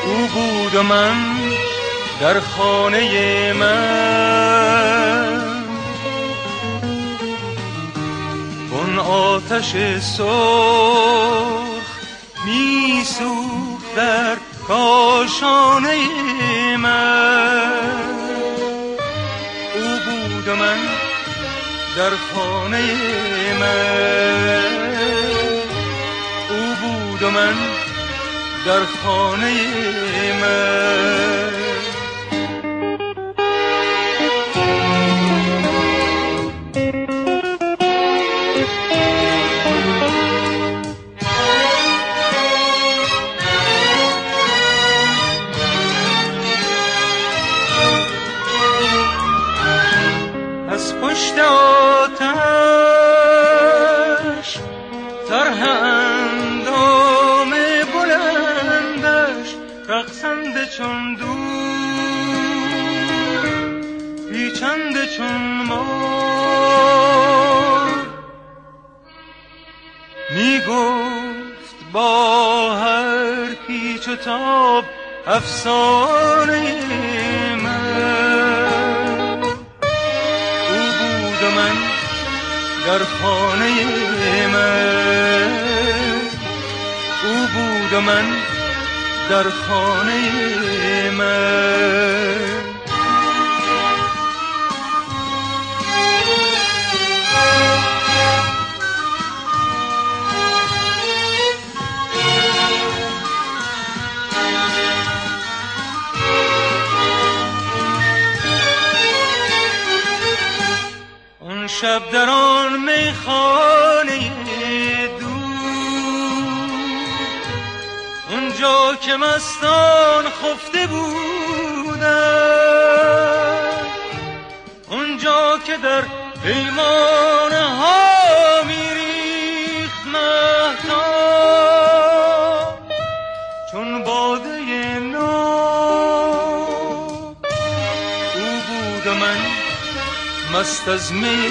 او بود و من در خانه من، اون آتش سرخ می سوخت در کاشانه من. او بود و من در خانه من، او بود و من در خانه من. از پشت آتش طرح اندام بلندش رقصنده چون دود پیچنده چون مار، می گفت با هر پیچ و تاب افسانه من. او بود و من در خانه من، او بود و من در خانه من. اون شب در آن میخانه اونجا که مستان خفته بودن، اونجا که در پیمانه ها میریخت مهتاب چون باده ناب. او بود و من مست از می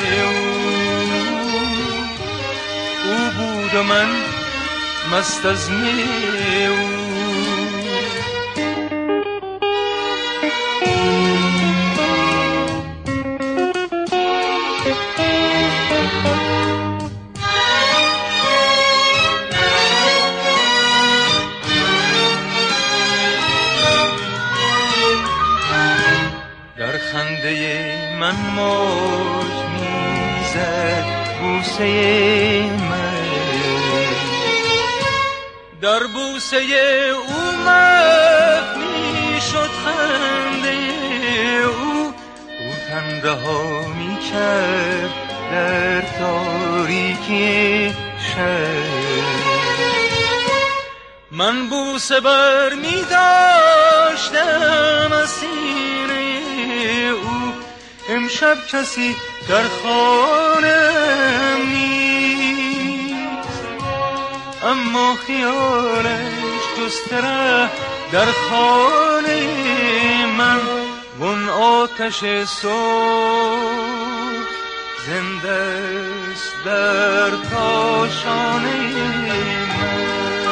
او بود و من مست از می او. در خنده من موج میزد بوسه من، در بوسه او محو میشد خنده او. او تن رها میکرد در تاریکی شب، من بوسه بر میداشتم از سینه او. امشب کسی در خانم نیست، اما خیالش جسته در خانه من. وون آتش سرخ زنده است در کاشانه من.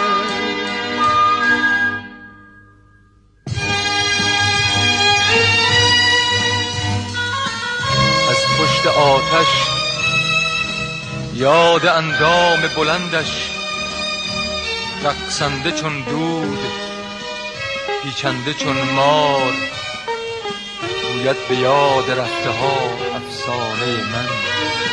از پشت آتش یاد اندام بلندش رقصنده چون دود پیچنده چون مار، گوید به یاد رفته ها افسانه من.